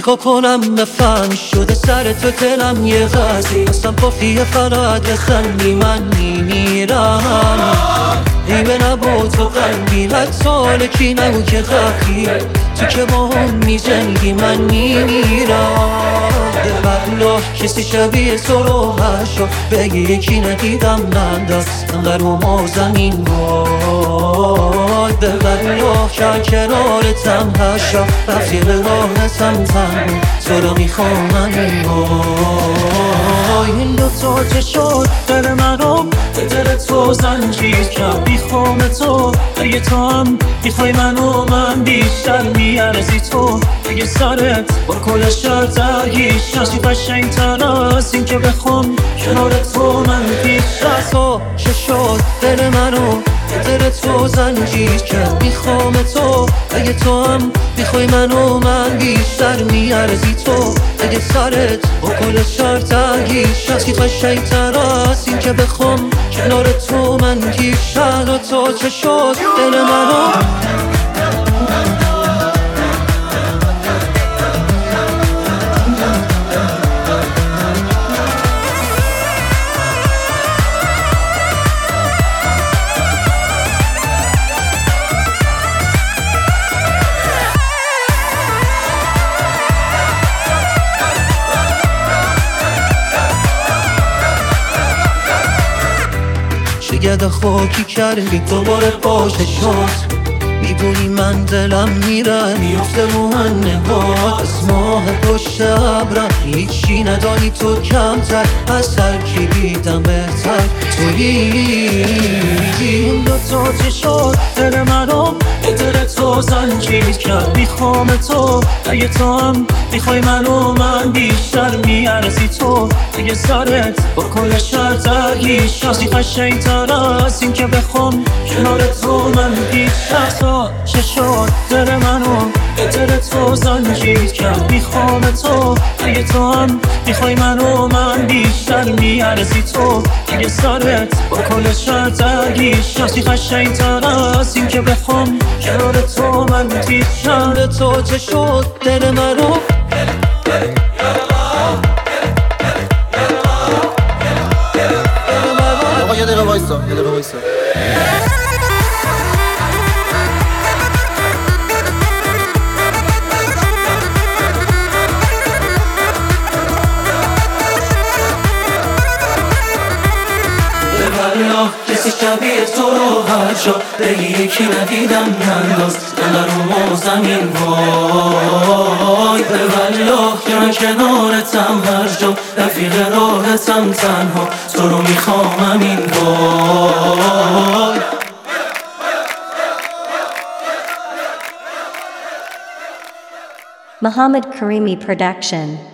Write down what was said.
چیکار کنم بفهم شده سر تو دلم یه غزی اصلا پافیه فقط بخندی من میمیرم ای به نبا تو قلبی حتی حالکی نگو که قبلی تو که با هم میجنگی من میمیرم ببرلا کسی شبیه تو رو هشا بگی یکی ندیدم من دست انقدر ما زمین وای ببرلا که کنارتم هشا رفتی به راحتم تنو تو رو میخوام من وای این دوتا چه شد دل منو به دل تو زنجیر کرد میخوام تو اگه تو هم میخوای منو من بیشتر میارزی تو اگه سرت با کل شهر درگیش نشی قشنگ تر از این که بخوام کنار تو من پیش از تو چه شد دل منو به دل تو زنجیر کرد میخوام تو اگه تو هم میخوای منو من بیشتر میارزی تو اگه سرت با کل شهر درگیش نشی قشنگ تر از این که بخوام کنار تو من پیش از تو چه شد دل منو گده خاکی کردی دوباره باشه شد میبونی من دلم میره میفته رو من نگاه از ماه پشت ابرم هیچی ندانی تو کمتر از هر کی دیدم بهتر تویی این دوتا چه شد دل منو به دل تو زنجیر کرد میخوام تو اگه تو هم میخوای منو من بیشتر میارزی تو اگه سرت با کل شهر درگیش نسی قشنگ تر از این که بخوام کنار تو من پیش از تو چه شد دل منو به دل تو زنجیر کرد میخوام تو اگه تو هم میخوای منو من بیشتر میارزی تو اگه سرت با کل شهر درگیش نسی قشنگ تر از این که بخوام کنار تو من پیش از تو چه شد دل منو آقا یه دقیقه وایسا ببرلا کسی شبیه تو رو هر جا بگی یکی ندیدم ننداز انقدر رو ما زمین وای ببرلا که من کنارتم هر جا رفیق راحتم تنها تو رو میخوام همین وای Muhammad Karimi Production.